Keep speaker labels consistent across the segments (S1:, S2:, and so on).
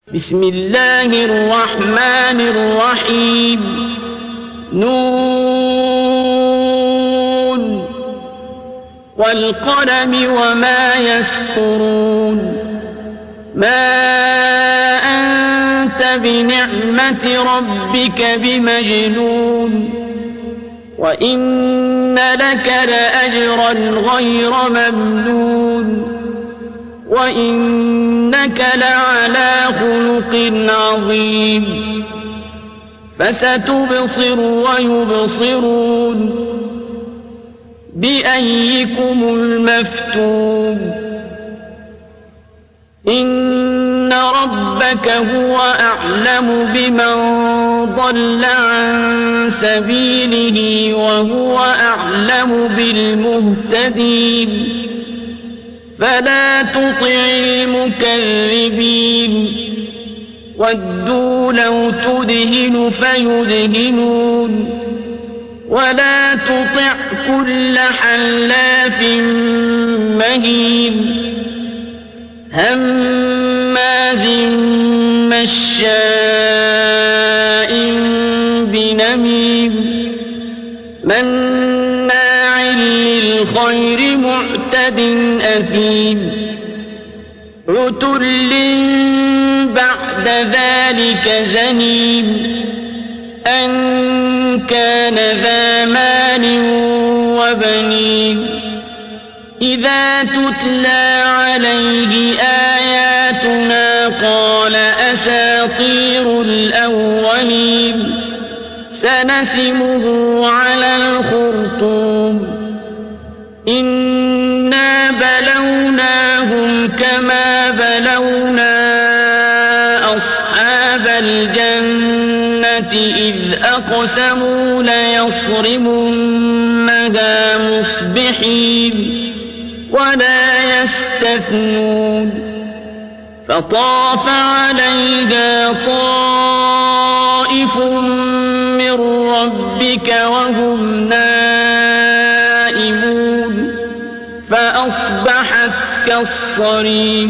S1: بسم الله الرحمن الرحيم نون والقلم وما يسطرون ما أنت بنعمة ربك بمجنون وإن لك لأجرا غير ممنون وإنك لعلى خلق عظيم فستبصر ويبصرون بأيكم المفتون إن ربك هو أعلم بمن ضل عن سبيله وهو أعلم بالمهتدين فلا تطع المكذبين ودوا لو تدهن فيدهنون ولا تطع كل حلاف مهين هماز مشاء بنميم مناع للخير معتد أثيم عتل بعد ذلك زنيم أن كان ذا مال وبنين إذا تتلى عليه آياتنا قال أساطير الأولين سنسمه على الخرطوم إنا بلوناهم كما بلونا أصحاب الجنة إذ أقسموا ليصرمنها مصبحين ولا يستثنون فطاف عليها طائف من ربك وهم نائمون فأصبحت كالصريم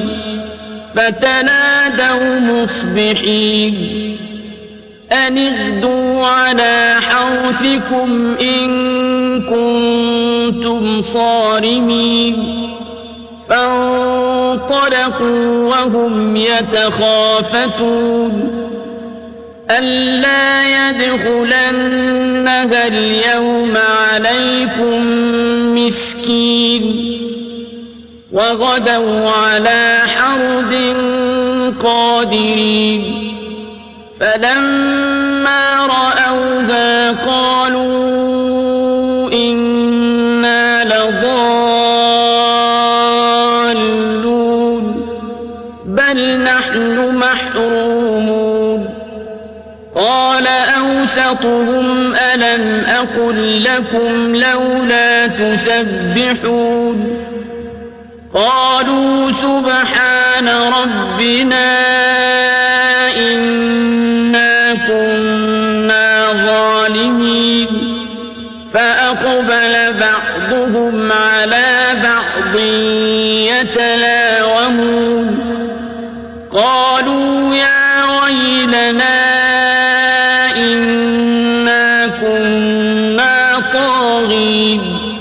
S1: فتنادوا مصبحين أن اغدوا على حرثكم إن كنتم صارمين فانطلقوا وهم يتخافتون ألا يدخلنها اليوم عليكم مسكين وغدوا على حرد قادرين فلما رأوها قالوا إنا لضالون بل نحن محرومون قال أوسطهم ألم أقل لكم لولا تسبحون قالوا سبحان ربنا إنا كنا ظالمين فأقبل بعضهم على بعض يتلاومون قالوا يا ويلنا إنا كنا طاغين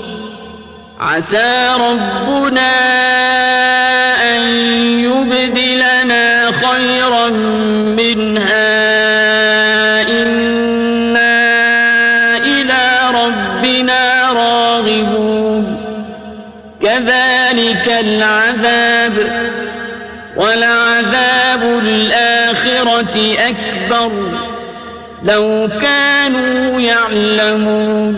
S1: عسى ربنا أن يبدلنا خيرا منها إنا إلى ربنا راغبون كذلك العذاب ولعذاب الآخرة أكبر لو كانوا يعلمون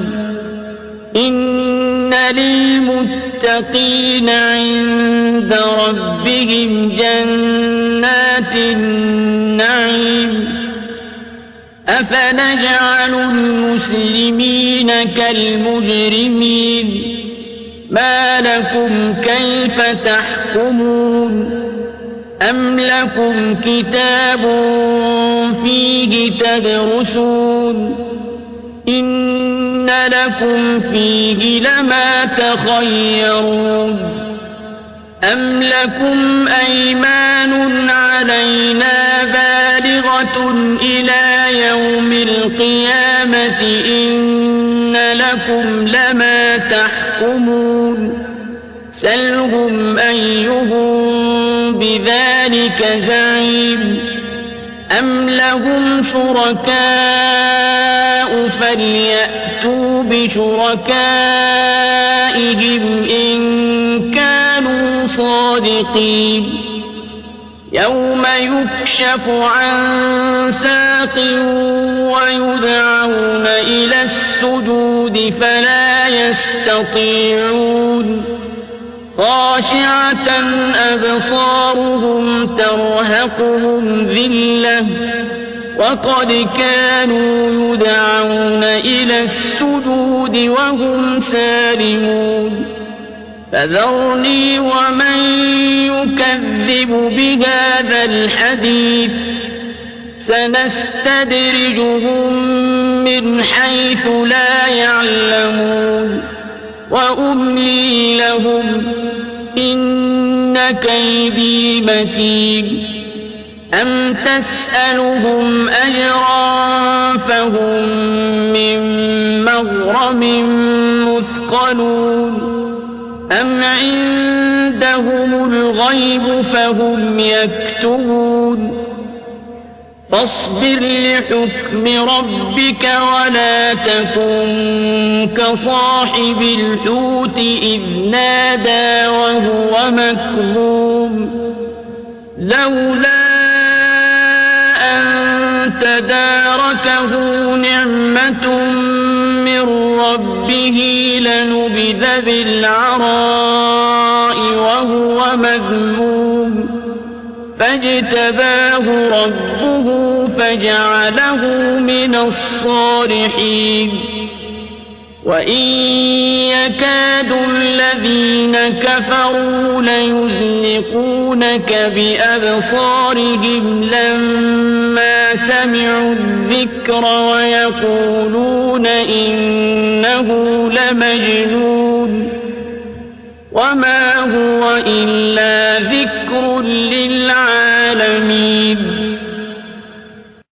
S1: إن للمتقين عند ربهم جنات النعيم أفنجعل المسلمين كالمجرمين ما لكم كيف تحكمون أم لكم كتاب فيه تدرسون إن لكم فيه لما تخيرون أم لكم أيمان علينا بالغة إلى يوم القيامة إن لكم لما تحكمون سلهم أيهم بذلك زعيم أم لهم شركاء فليأتوا بشركائهم إن كانوا صادقين يوم يكشف عن ساق ويدعون إلى السجود فلا يستطيعون خاشعة أبصارهم ترهقهم ذلة وقد كانوا يدعون إلى السجود وهم سالمون فذرني ومن يكذب بهذا الحديث سنستدرجهم من حيث لا يعلمون وأملي لهم إن كيدي متين أم تسألهم أجرا فهم من مغرم مثقلون أم عندهم الغيب فهم يكتبون فاصبر لحكم ربك ولا تكن كصاحب الحوت إذ نادى وهو مكظوم لولا أن تداركه نعمة من ربه لنبذ بالعراء وهو مذموم فاجتباه ربه فجعله من الصالحين وإن يكاد الذين كفروا ليزلقونك بأبصارهم لما سمعوا الذكر ويقولون إنه لمجنون وما هو إلا ذكر للعالمين